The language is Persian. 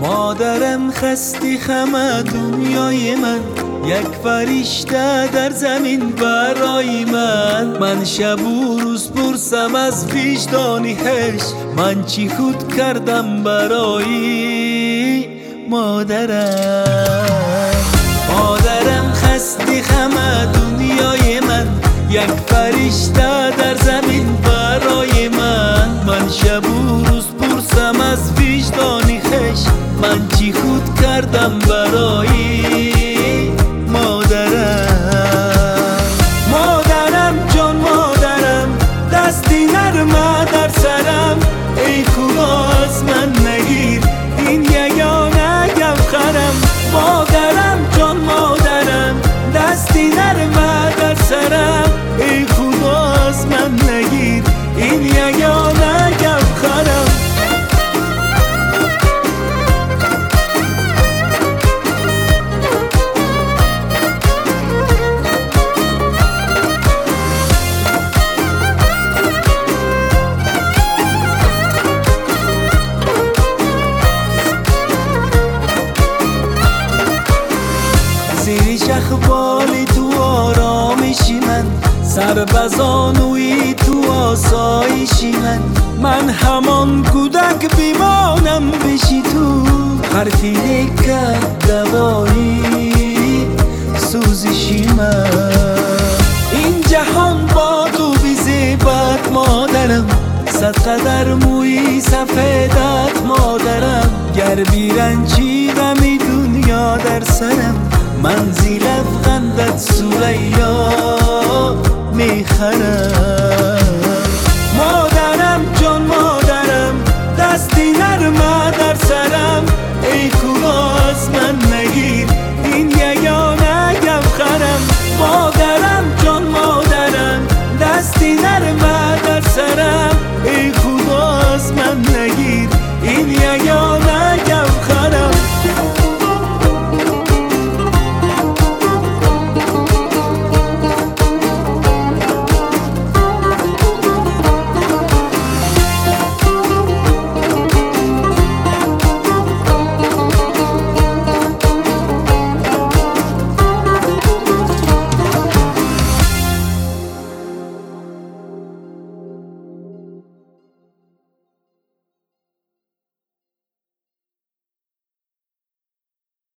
مادرم خستی خم دنیای من، یک فرشته در زمین برای من شب و روز پرسم از وجدانیش، من چی خود کردم برای مادرم. مادرم خستی خم دنیای من، یک فرشته در زمین برای من شب و روز پرسم از وجدانیش، من چی خود کردم برای مادرم. مادرم جان مادرم، دستی نرمه در سرم، ای خدا از من نگیر این یگانه گوهرم. مادرم جان مادرم، دستی نرمه در سرم، ای خدا از من نگیر این یگانه گوهرم. زیر شخوالی تو آرامشی من، سر بزانوی تو آسایشی من همان کودک بیمانم بشی تو، حرفی نکرد دوایی سوزشی من. این جهان با تو بی زیبت مادرم، صد قدر موی سفیدت مادرم، گر بیرنجی غمی دنیا در سرم، منزل لبخندت ثریا میخرم. مادرم جان مادرم، دستی نرمه در سرم، ای خدا از من نگیر